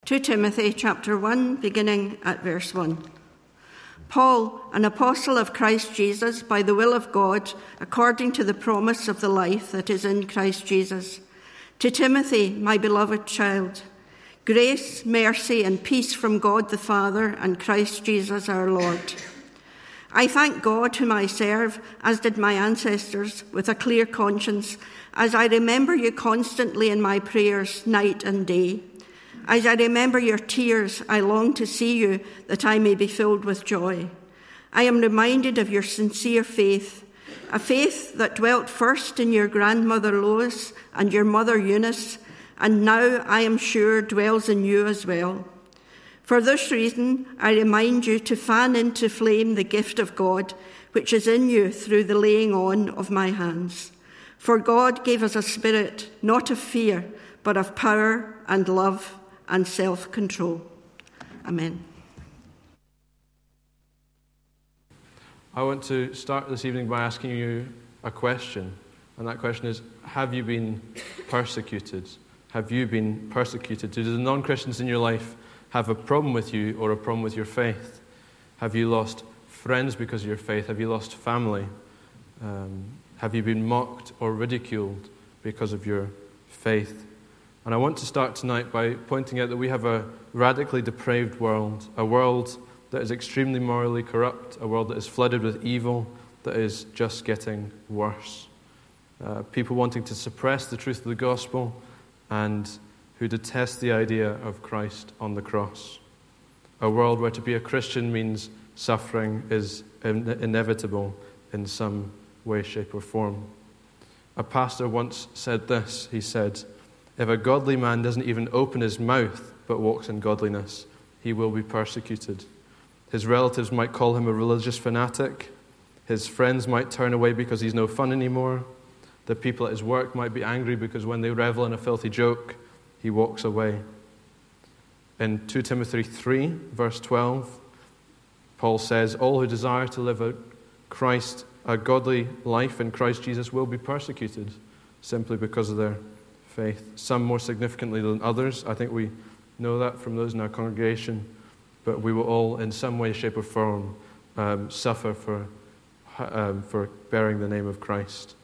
2 Timothy chapter 1, beginning at verse 1. Paul, an apostle of Christ Jesus, by the will of God, according to the promise of the life that is in Christ Jesus. To Timothy, my beloved child, grace, mercy, and peace from God the Father and Christ Jesus our Lord. I thank God whom I serve, as did my ancestors, with a clear conscience, as I remember you constantly in my prayers night and day. As I remember your tears, I long to see you, that I may be filled with joy. I am reminded of your sincere faith, a faith that dwelt first in your grandmother Lois and your mother Eunice, and now, I am sure, dwells in you as well. For this reason, I remind you to fan into flame the gift of God, which is in you through the laying on of my hands. For God gave us a spirit, not of fear, but of power and love and self-control. Amen. I want to start this evening by asking you a question, and that question is, have you been persecuted? Have you been persecuted? Do the non-Christians in your life have a problem with you or a problem with your faith? Have you lost friends because of your faith? Have you lost family? Have you been mocked or ridiculed because of your faith? And I want to start tonight by pointing out that we have a radically depraved world, a world that is extremely morally corrupt, a world that is flooded with evil, that is just getting worse. People wanting to suppress the truth of the gospel and who detest the idea of Christ on the cross. A world where to be a Christian means suffering is inevitable in some way, shape, or form. A pastor once said this. He said, "If a godly man doesn't even open his mouth but walks in godliness, he will be persecuted. His relatives might call him a religious fanatic. His friends might turn away because he's no fun anymore. The people at his work might be angry because when they revel in a filthy joke, he walks away." In 2 Timothy 3, verse 12, Paul says, "All who desire to live a godly life in Christ Jesus will be persecuted simply because of their faith. Some more significantly than others. I think we know that from those in our congregation. But we will all, in some way, shape, or form, suffer for bearing the name of Christ.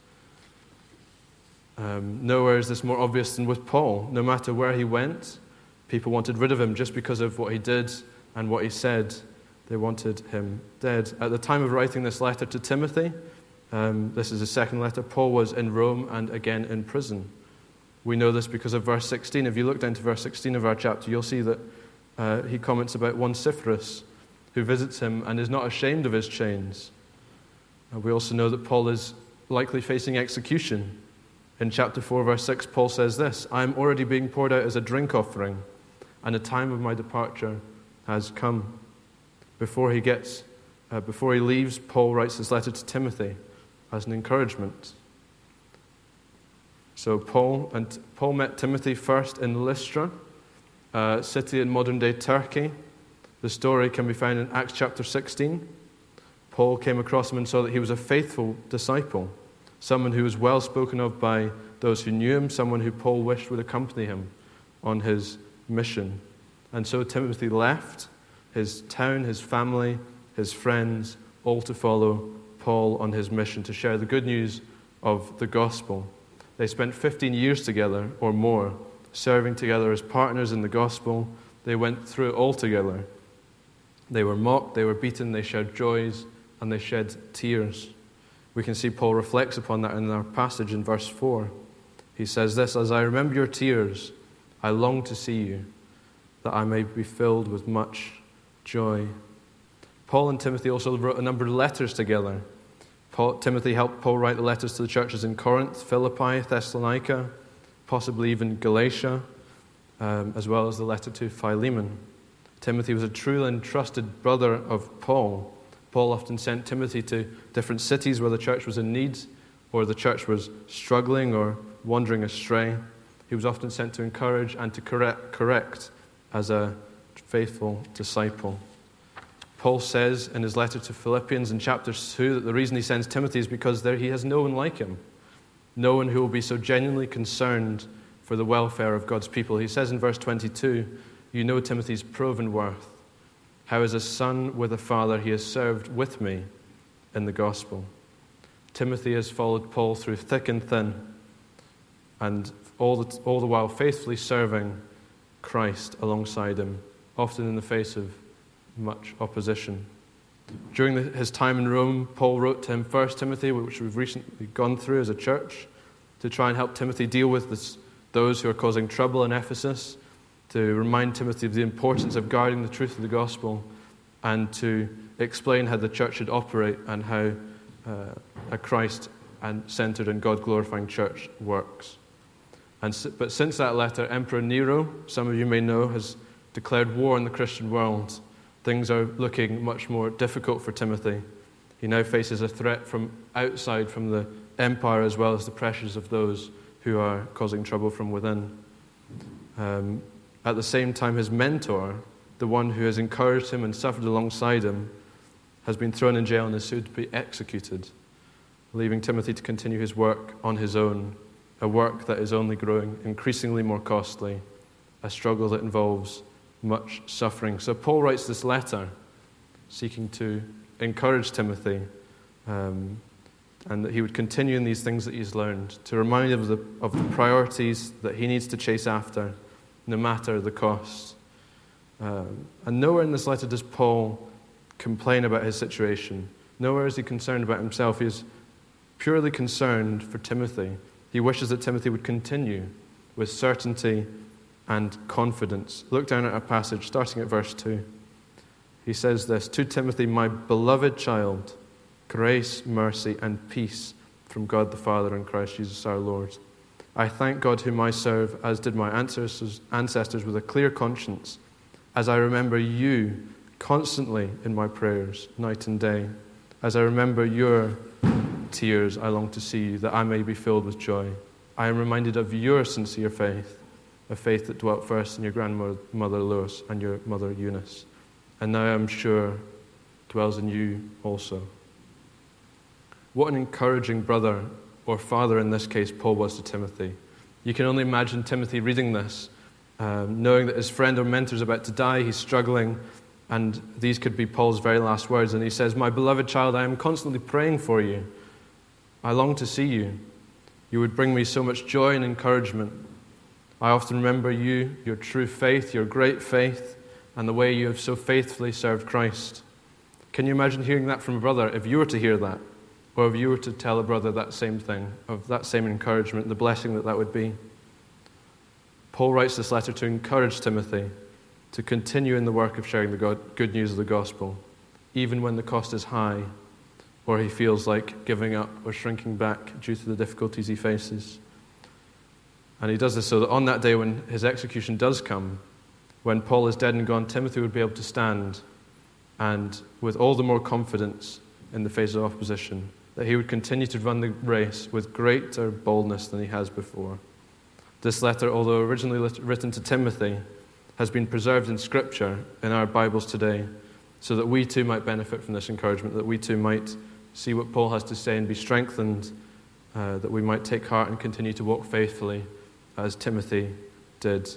Nowhere is this more obvious than with Paul. No matter where he went, people wanted rid of him just because of what he did and what he said. They wanted him dead. At the time of writing this letter to Timothy, this is his second letter, Paul was in Rome and again in prison. We know this because of verse 16. If you look down to verse 16 of our chapter, you'll see that he comments about one Onesiphorus who visits him and is not ashamed of his chains. We also know that Paul is likely facing execution. In chapter 4, verse 6, Paul says this, "I am already being poured out as a drink offering, and the time of my departure has come." Before he leaves, Paul writes this letter to Timothy as an encouragement. So Paul met Timothy first in Lystra, a city in modern-day Turkey. The story can be found in Acts chapter 16. Paul came across him and saw that he was a faithful disciple, someone who was well spoken of by those who knew him, someone who Paul wished would accompany him on his mission. And so Timothy left his town, his family, his friends, all to follow Paul on his mission to share the good news of the gospel. They spent 15 years together or more, serving together as partners in the gospel. They went through it all together. They were mocked, they were beaten, they shared joys, and they shed tears. We can see Paul reflects upon that in our passage in verse 4. He says this, "As I remember your tears, I long to see you, that I may be filled with much joy." Paul and Timothy also wrote a number of letters together. Timothy helped Paul write the letters to the churches in Corinth, Philippi, Thessalonica, possibly even Galatia, as well as the letter to Philemon. Timothy was a true and trusted brother of Paul. Paul often sent Timothy to different cities where the church was in need or the church was struggling or wandering astray. He was often sent to encourage and to correct as a faithful disciple. Paul says in his letter to Philippians in chapter 2 that the reason he sends Timothy is because he has no one like him, no one who will be so genuinely concerned for the welfare of God's people. He says in verse 22, you know Timothy's proven worth. How as a son with a father he has served with me in the gospel. Timothy has followed Paul through thick and thin, and all the while faithfully serving Christ alongside him, often in the face of much opposition. During his time in Rome, Paul wrote to him 1 Timothy, which we've recently gone through as a church, to try and help Timothy deal with those who are causing trouble in Ephesus, to remind Timothy of the importance of guarding the truth of the gospel, and to explain how the church should operate and how a Christ and centered and God-glorifying church works. But since that letter, Emperor Nero, some of you may know, has declared war on the Christian world. Things are looking much more difficult for Timothy. He now faces a threat from outside, from the empire, as well as the pressures of those who are causing trouble from within. At the same time, his mentor, the one who has encouraged him and suffered alongside him, has been thrown in jail and is soon to be executed, leaving Timothy to continue his work on his own, a work that is only growing increasingly more costly, a struggle that involves much suffering. So Paul writes this letter seeking to encourage Timothy and that he would continue in these things that he's learned, to remind him of the priorities that he needs to chase after, no matter the cost. And nowhere in this letter does Paul complain about his situation. Nowhere is he concerned about himself. He is purely concerned for Timothy. He wishes that Timothy would continue with certainty and confidence. Look down at our passage, starting at verse 2. He says this, "To Timothy, my beloved child, grace, mercy, and peace from God the Father and Christ Jesus our Lord. I thank God whom I serve, as did my ancestors with a clear conscience, as I remember you constantly in my prayers, night and day. As I remember your tears, I long to see you, that I may be filled with joy. I am reminded of your sincere faith, a faith that dwelt first in your grandmother Lois and your mother Eunice, and now I am sure dwells in you also." What an encouraging brother, or father in this case, Paul was to Timothy. You can only imagine Timothy reading this, knowing that his friend or mentor is about to die, he's struggling, and these could be Paul's very last words, and he says, "My beloved child, I am constantly praying for you. I long to see you. You would bring me so much joy and encouragement. I often remember you, your true faith, your great faith, and the way you have so faithfully served Christ." Can you imagine hearing that from a brother, if you were to hear that? Or if you were to tell a brother that same thing, of that same encouragement, the blessing that would be? Paul writes this letter to encourage Timothy to continue in the work of sharing the good news of the gospel, even when the cost is high, or he feels like giving up or shrinking back due to the difficulties he faces. And he does this so that on that day when his execution does come, when Paul is dead and gone, Timothy would be able to stand and with all the more confidence in the face of opposition, that he would continue to run the race with greater boldness than he has before. This letter, although originally written to Timothy, has been preserved in Scripture in our Bibles today so that we too might benefit from this encouragement, that we too might see what Paul has to say and be strengthened, that we might take heart and continue to walk faithfully as Timothy did.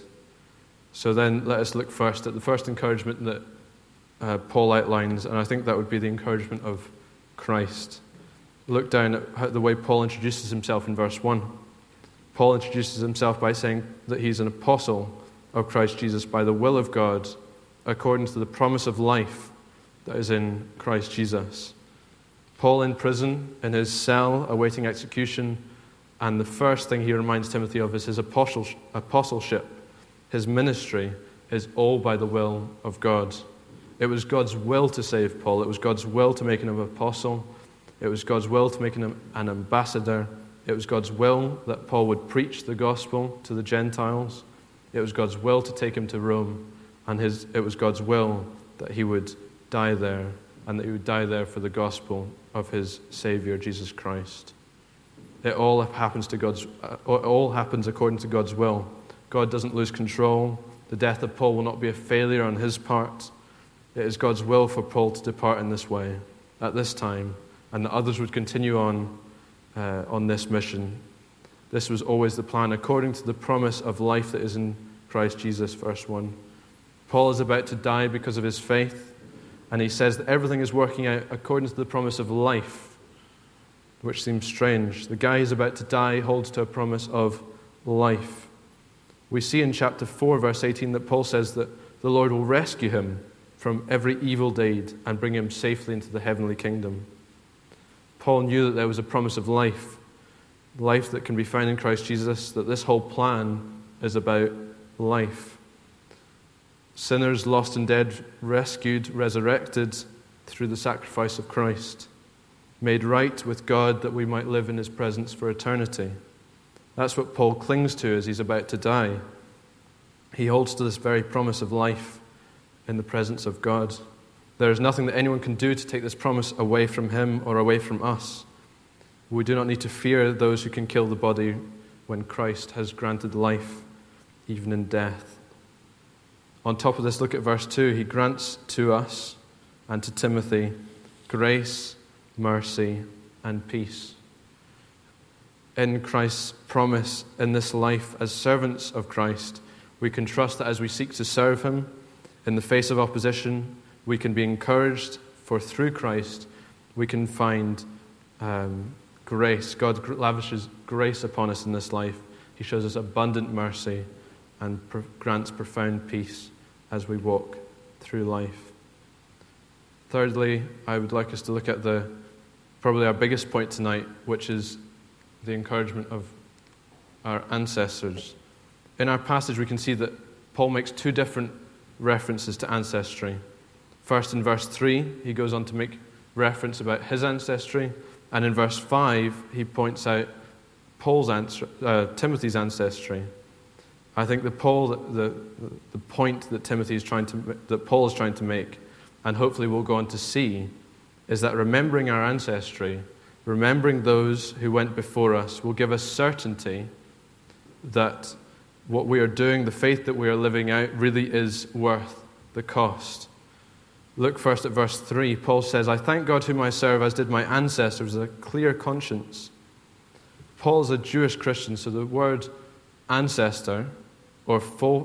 So then let us look first at the first encouragement that Paul outlines, and I think that would be the encouragement of Christ. Look down at the way Paul introduces himself in verse 1. Paul introduces himself by saying that he's an apostle of Christ Jesus by the will of God, according to the promise of life that is in Christ Jesus. Paul in prison, in his cell, awaiting execution, and the first thing he reminds Timothy of is his apostleship. His ministry is all by the will of God. It was God's will to save Paul. It was God's will to make him an apostle. It was God's will to make him an ambassador. It was God's will that Paul would preach the gospel to the Gentiles. It was God's will to take him to Rome. And it was God's will that he would die there, and that he would die there for the gospel of his Savior, Jesus Christ. It all happens according to God's will. God doesn't lose control. The death of Paul will not be a failure on his part. It is God's will for Paul to depart in this way, at this time, and that others would continue on this mission. This was always the plan, according to the promise of life that is in Christ Jesus, verse 1. Paul is about to die because of his faith, and he says that everything is working out according to the promise of life, which seems strange. The guy who's about to die holds to a promise of life. We see in chapter 4, verse 18, that Paul says that the Lord will rescue him from every evil deed and bring him safely into the heavenly kingdom. Paul knew that there was a promise of life that can be found in Christ Jesus, that this whole plan is about life. Sinners, lost and dead, rescued, resurrected through the sacrifice of Christ, made right with God that we might live in his presence for eternity. That's what Paul clings to as he's about to die. He holds to this very promise of life in the presence of God. There is nothing that anyone can do to take this promise away from him or away from us. We do not need to fear those who can kill the body when Christ has granted life, even in death. On top of this, look at verse 2. He grants to us and to Timothy grace, mercy, and peace. In Christ's promise in this life as servants of Christ, we can trust that as we seek to serve him in the face of opposition, we can be encouraged, for through Christ we can find grace. God lavishes grace upon us in this life. He shows us abundant mercy and grants profound peace as we walk through life. Thirdly, I would like us to look at probably our biggest point tonight, which is the encouragement of our ancestors. In our passage, we can see that Paul makes two different references to ancestry. First, in verse 3, he goes on to make reference about his ancestry, and in verse 5, he points out Timothy's ancestry. I think the point that Paul is trying to make, and hopefully we'll go on to see, is that remembering our ancestry, remembering those who went before us, will give us certainty that what we are doing, the faith that we are living out, really is worth the cost. Look first at verse 3. Paul says, "I thank God whom I serve, as did my ancestors, with a clear conscience." Paul is a Jewish Christian, so the word ancestor, or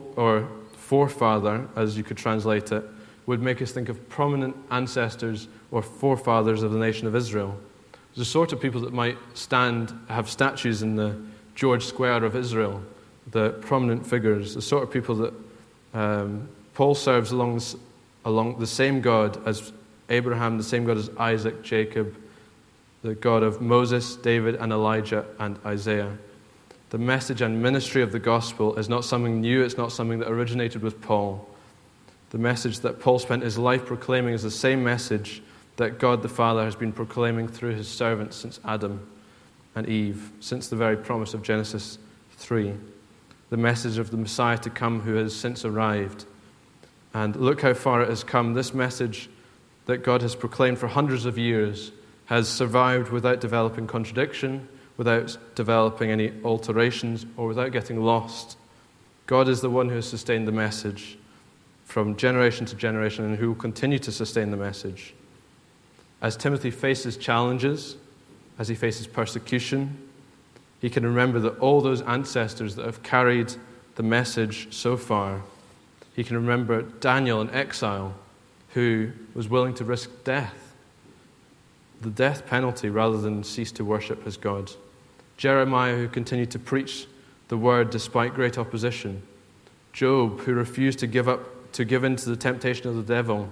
forefather, as you could translate it, would make us think of prominent ancestors or forefathers of the nation of Israel. The sort of people that might have statues in the George Square of Israel, the prominent figures, the sort of people that Paul serves along the same God as Abraham, the same God as Isaac, Jacob, the God of Moses, David, and Elijah, and Isaiah. The message and ministry of the gospel is not something new, it's not something that originated with Paul. The message that Paul spent his life proclaiming is the same message that God the Father has been proclaiming through his servants since Adam and Eve, since the very promise of Genesis 3. The message of the Messiah to come who has since arrived. And look how far it has come. This message that God has proclaimed for hundreds of years has survived without developing contradiction, without developing any alterations, or without getting lost. God is the one who has sustained the message from generation to generation and who will continue to sustain the message. As Timothy faces challenges, as he faces persecution, he can remember that all those ancestors that have carried the message so far. He can remember Daniel in exile, who was willing to risk death, the death penalty, rather than cease to worship his God. Jeremiah, who continued to preach the word despite great opposition. Job, who refused to give in to the temptation of the devil,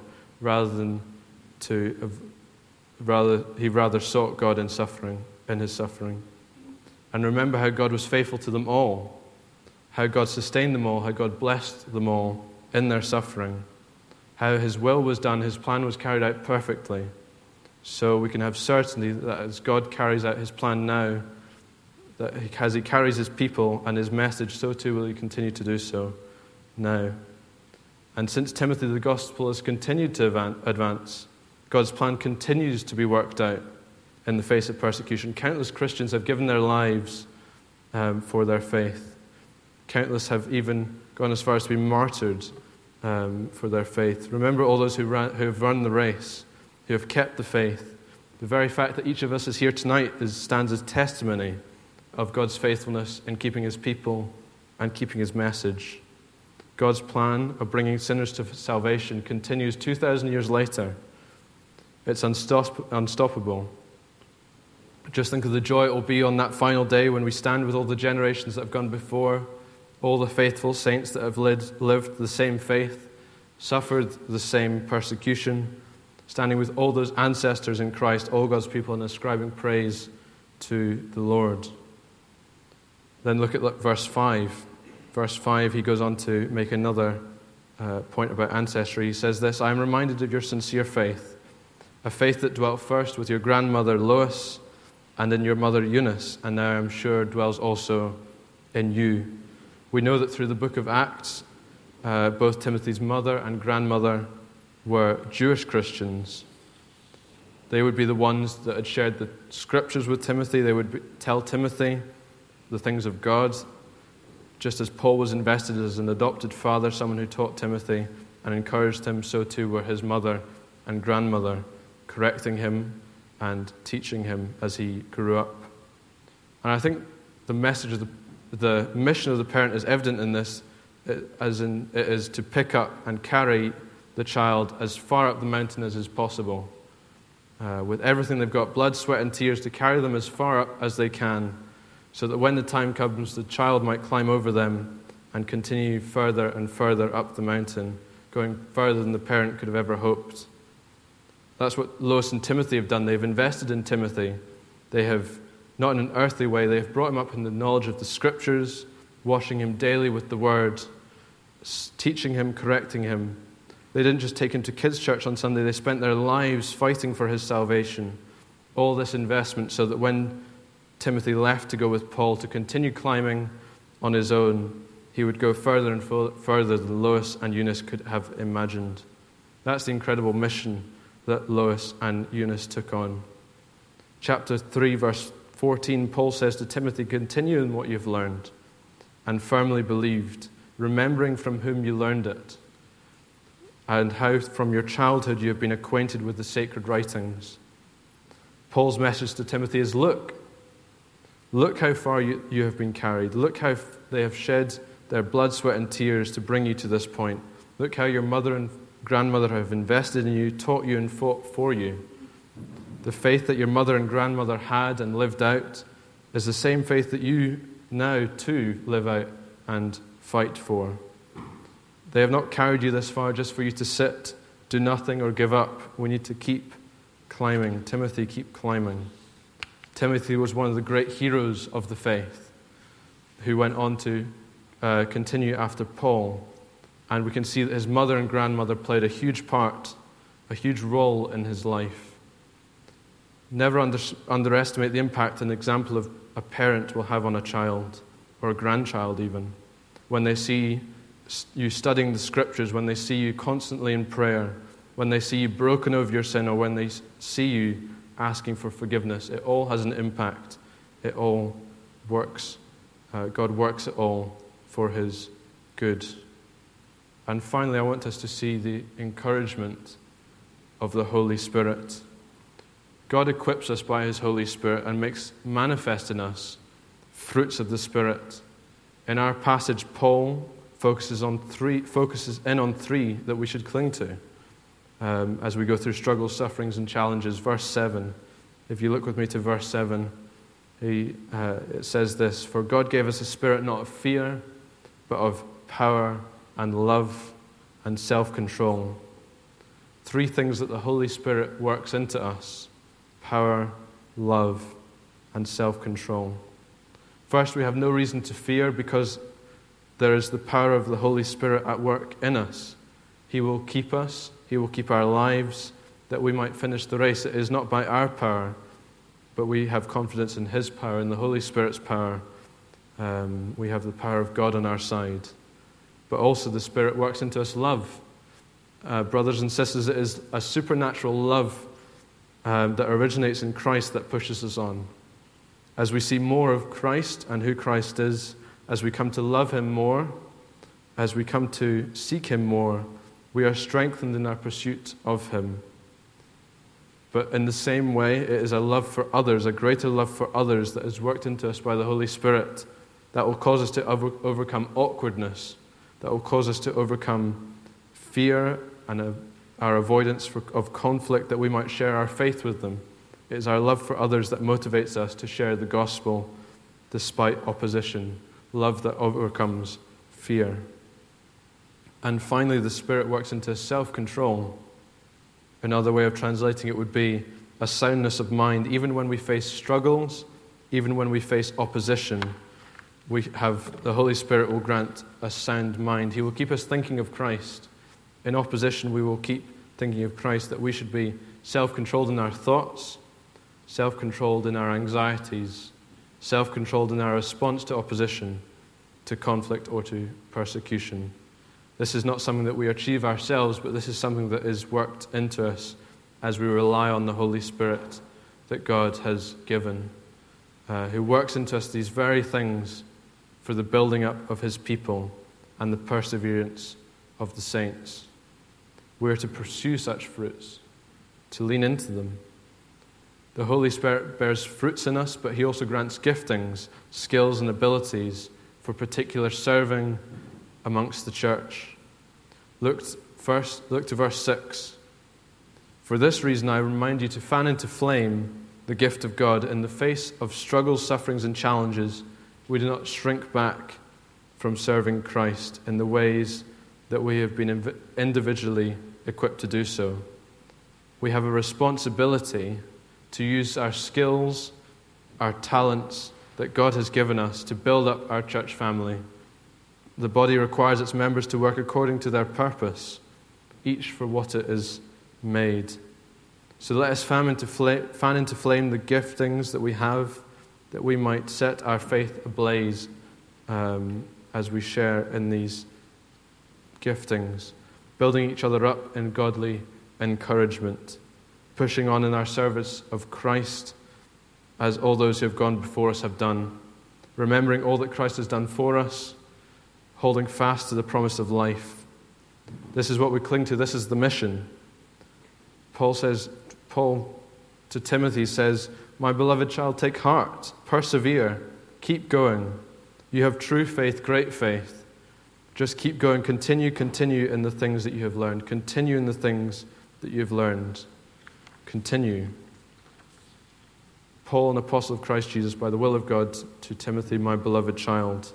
he rather sought God in his suffering. And remember how God was faithful to them all, how God sustained them all, how God blessed them all in their suffering, how his will was done, his plan was carried out perfectly. So we can have certainty that as God carries out his plan now, that as he carries his people and his message, so too will he continue to do so now. And since Timothy, the gospel has continued to advance, God's plan continues to be worked out in the face of persecution. Countless Christians have given their lives for their faith. Countless have even gone as far as to be martyred for their faith. Remember all those who have run the race, who have kept the faith. The very fact that each of us is here tonight stands as testimony of God's faithfulness in keeping his people and keeping his message. God's plan of bringing sinners to salvation continues 2,000 years later. It's unstoppable. Just think of the joy it will be on that final day when we stand with all the generations that have gone before, all the faithful saints that have lived the same faith, suffered the same persecution, standing with all those ancestors in Christ, all God's people, and ascribing praise to the Lord. Then look at verse 5. Verse 5, he goes on to make another point about ancestry. He says this, I am reminded of your sincere faith, a faith that dwelt first with your grandmother Lois and in your mother Eunice, and now I am sure dwells also in you. We know that through the book of Acts, both Timothy's mother and grandmother were Jewish Christians. They would be the ones that had shared the scriptures with Timothy. They would tell Timothy the things of God, just as Paul was invested as an adopted father, someone who taught Timothy and encouraged him, so too were his mother and grandmother, correcting him and teaching him as he grew up. And I think the message of the mission of the parent is evident in this, as in it is to pick up and carry the child as far up the mountain as is possible. With everything they've got, blood, sweat, and tears, to carry them as far up as they can, so that when the time comes, the child might climb over them and continue further and further up the mountain, going further than the parent could have ever hoped. That's what Lois and Timothy have done. They've invested in Timothy. They have, not in an earthly way, they have brought him up in the knowledge of the Scriptures, washing him daily with the Word, teaching him, correcting him. They didn't just take him to kids' church on Sunday. They spent their lives fighting for his salvation. All this investment so that when Timothy left to go with Paul to continue climbing on his own, he would go further and further than Lois and Eunice could have imagined. That's the incredible mission that Lois and Eunice took on. Chapter 3, verse 14, Paul says to Timothy, continue in what you've learned and firmly believed, remembering from whom you learned it, and how from your childhood you have been acquainted with the sacred writings. Paul's message to Timothy is, look how far you have been carried. Look how they have shed their blood, sweat, and tears to bring you to this point. Look how your mother and grandmother have invested in you, taught you, and fought for you. The faith that your mother and grandmother had and lived out is the same faith that you now too live out and fight for. They have not carried you this far just for you to sit, do nothing, or give up. We need to keep climbing. Timothy, keep climbing. Timothy was one of the great heroes of the faith who went on to continue after Paul. And we can see that his mother and grandmother played a huge part, a huge role in his life. Never underestimate the impact an example of a parent will have on a child, or a grandchild even. When they see you studying the Scriptures, when they see you constantly in prayer, when they see you broken over your sin, or when they see you asking for forgiveness, it all has an impact. It all works. God works it all for his good. And finally, I want us to see the encouragement of the Holy Spirit. God equips us by his Holy Spirit and makes manifest in us fruits of the Spirit. In our passage, Paul focuses in on three that we should cling to as we go through struggles, sufferings, and challenges. Verse 7, if you look with me to verse 7, it says this, for God gave us a spirit not of fear, but of power and love and self-control. Three things that the Holy Spirit works into us: power, love, and self-control. First, we have no reason to fear because there is the power of the Holy Spirit at work in us. He will keep us. He will keep our lives, that we might finish the race. It is not by our power, but we have confidence in his power, in the Holy Spirit's power. We have the power of God on our side. But also the Spirit works into us love. Brothers and sisters, it is a supernatural love that originates in Christ that pushes us on. As we see more of Christ and who Christ is, as we come to love him more, as we come to seek him more, we are strengthened in our pursuit of him. But in the same way, it is a love for others, a greater love for others that is worked into us by the Holy Spirit that will cause us to overcome awkwardness that will cause us to overcome fear and our avoidance of conflict, that we might share our faith with them. It is our love for others that motivates us to share the gospel despite opposition, love that overcomes fear. And finally, the Spirit works into self-control. Another way of translating it would be a soundness of mind. Even when we face struggles, even when we face opposition, the Holy Spirit will grant a sound mind. He will keep us thinking of Christ. In opposition, we will keep thinking of Christ, that we should be self-controlled in our thoughts, self-controlled in our anxieties, self-controlled in our response to opposition, to conflict, or to persecution. This is not something that we achieve ourselves, but this is something that is worked into us as we rely on the Holy Spirit that God has given, who works into us these very things for the building up of his people and the perseverance of the saints. We're to pursue such fruits, to lean into them. The Holy Spirit bears fruits in us, but he also grants giftings, skills, and abilities for particular serving amongst the church. Look to verse 6. For this reason, I remind you to fan into flame the gift of God. In the face of struggles, sufferings, and challenges, we do not shrink back from serving Christ in the ways that we have been individually equipped to do so. We have a responsibility to use our skills, our talents that God has given us to build up our church family. The body requires its members to work according to their purpose, each for what it is made. So let us fan into flame the giftings that we have, that we might set our faith ablaze as we share in these giftings, building each other up in godly encouragement, pushing on in our service of Christ as all those who have gone before us have done, remembering all that Christ has done for us, holding fast to the promise of life. This is what we cling to. This is the mission. Paul to Timothy says, "My beloved child, take heart, persevere, keep going. You have true faith, great faith. Just keep going. Continue in the things that you have learned. Continue in the things that you have learned. Continue." Paul, an apostle of Christ Jesus, by the will of God, to Timothy, my beloved child.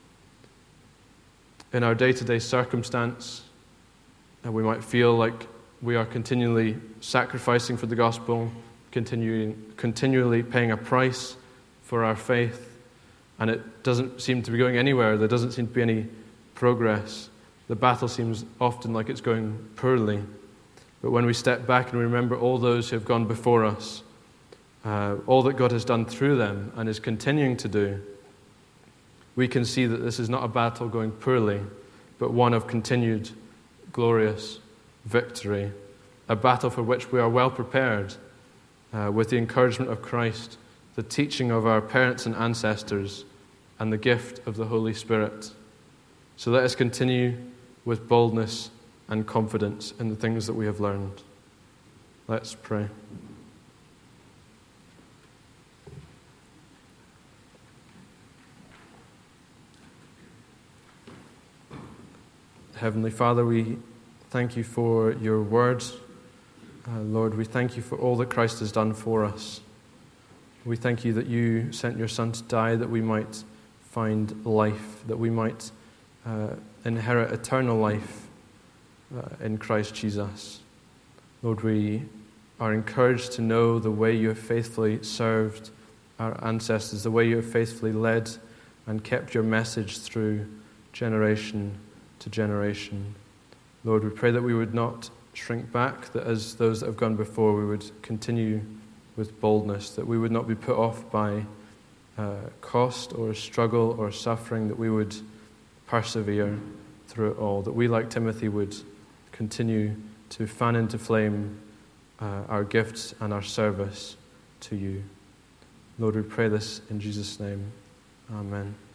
In our day-to-day circumstance, we might feel like we are continually sacrificing for the gospel, continually paying a price for our faith, and it doesn't seem to be going anywhere. There doesn't seem to be any progress. The battle seems often like it's going poorly. But when we step back and remember all those who have gone before us, all that God has done through them and is continuing to do, we can see that this is not a battle going poorly, but one of continued glorious victory, a battle for which we are well prepared with the encouragement of Christ, the teaching of our parents and ancestors, and the gift of the Holy Spirit. So let us continue with boldness and confidence in the things that we have learned. Let's pray. Heavenly Father, we thank you for your word. Lord, we thank you for all that Christ has done for us. We thank you that you sent your Son to die that we might find life, that we might inherit eternal life in Christ Jesus. Lord, we are encouraged to know the way you have faithfully served our ancestors, the way you have faithfully led and kept your message through generation to generation. Lord, we pray that we would not shrink back, that as those that have gone before, we would continue with boldness, that we would not be put off by cost or struggle or suffering, that we would persevere through it all, that we, like Timothy, would continue to fan into flame our gifts and our service to you. Lord, we pray this in Jesus' name. Amen.